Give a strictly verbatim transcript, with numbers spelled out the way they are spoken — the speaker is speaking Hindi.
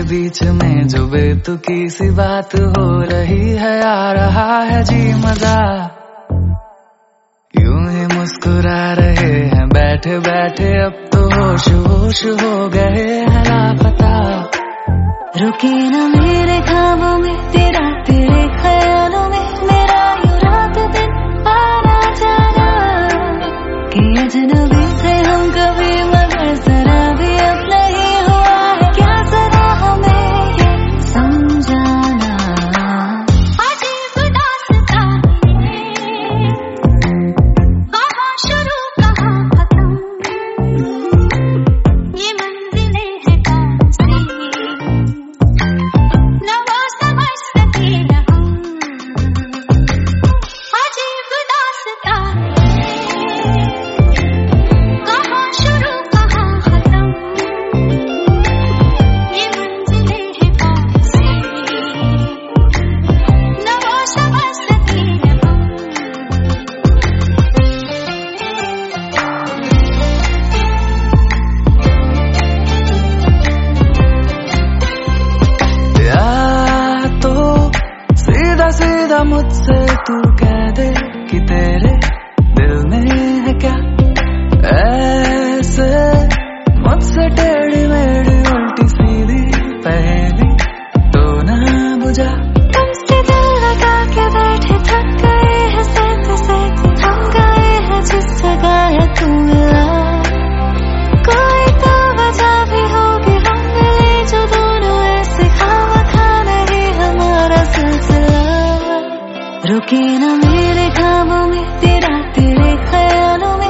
बीच में जो बेतुकी सी बात हो रही है, आ रहा है जी मजा। यूं ही मुस्कुरा रहे हैं बैठे बैठे, अब तो होश होश हो गए हैं लापता। रुके ना मेरे ख्वाबों में तेरा, तेरे ख्यालों में मेरा यूं रात दिन आना जाना। कि अजनबी थे हम कभी मगर जरा भी अब नहीं हुआ है क्या जरा हमें ये समझाना। अजीब दास्तान है, कहाँ शुरू कहाँ खत्म, ये मंजिलें हैं कौन सी, न वो समझ सके न हम। अजीब दास्तान है, कहाँ शुरू कहाँ खत्म, ये मंजिलें हैं कौन सी, न वो समझ सके न हम। या तो सीधा सीधा मुझसे तू कह दे कि तेरे दिल में है क्या, ऐसे मुझसे टेढ़ी मेढ़ी उल्टी सीधी पहेली तो ना बुझा। तुमसे दिल लगा के बैठे थक गए हैं सहते सहते, थम गए हैं जिस जगह है तू मिला। कोई तो वजह भी होगी हम मिले जो दोनों ऐसे खामखा नहीं हमारा सिलसिला। रुके ना मेरे ख्वाबों में तेरा, तेरे ख्यालों में